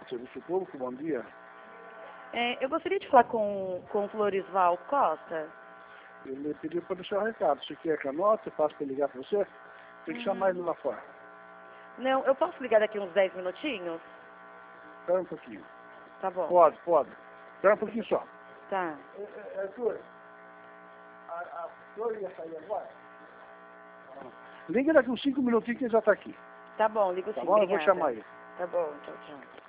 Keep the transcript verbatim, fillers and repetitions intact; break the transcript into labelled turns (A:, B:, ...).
A: Serviço Público, bom dia.
B: É, eu gostaria de falar com, com o Florisval Costa.
A: Ele pediu para deixar o recado. Se quer que anote, eu passo para ligar para você. Tem que
B: Hum.
A: chamar ele lá fora.
B: Não, eu posso ligar daqui uns dez minutinhos?
A: Espera um pouquinho.
B: Tá bom.
A: Pode, pode. Espera um pouquinho só.
B: Tá.
A: É, é, Arthur, a, a flor ia sair agora? Liga daqui uns cinco minutinhos que ele já está aqui.
B: Tá bom, ligo sim,
A: Tá bom? Eu vou
B: obrigada.
A: chamar ele.
B: Tá bom, tchau, tchau.